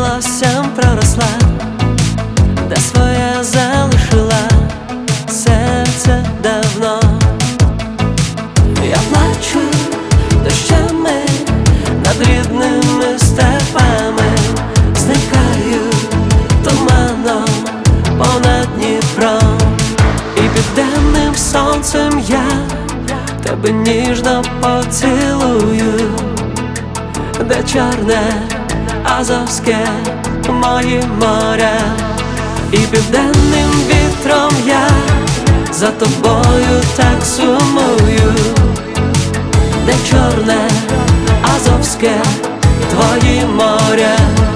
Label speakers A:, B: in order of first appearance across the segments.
A: волоссям проросла, де своє залишила серце давно. Я плачу дощами над рідними степами, зникаю туманом понад Дніпром, і південним сонцем я тебе ніжно поцілую, де чорне Азовське мої моря, і південним вітром я за тобою так сумую, де чорне Азовське твої моря.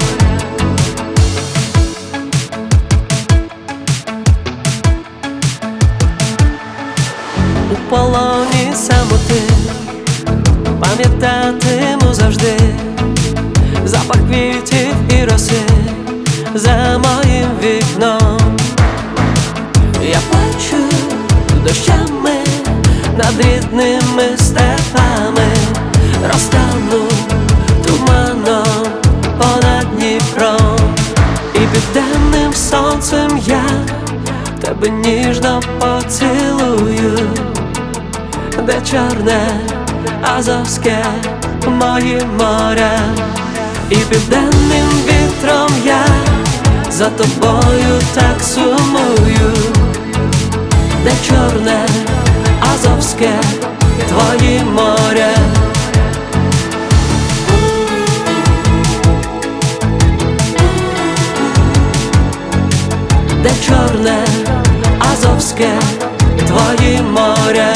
A: У полоні самоти пам'ятатиму завжди запах квітів і роси за моїм вікном. Я плачу дощами над рідними степами, розтану туманом понад Дніпром, і південним сонцем я тебе ніжно поцілую, де чорне Азовське мої моря, і південним вітром я за тобою так сумую, де чорне Азовське твої моря. Де чорне Азовське твої моря.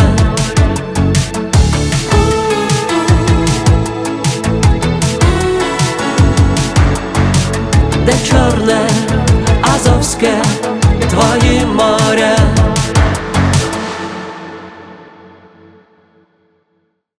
A: Де чорне Азовське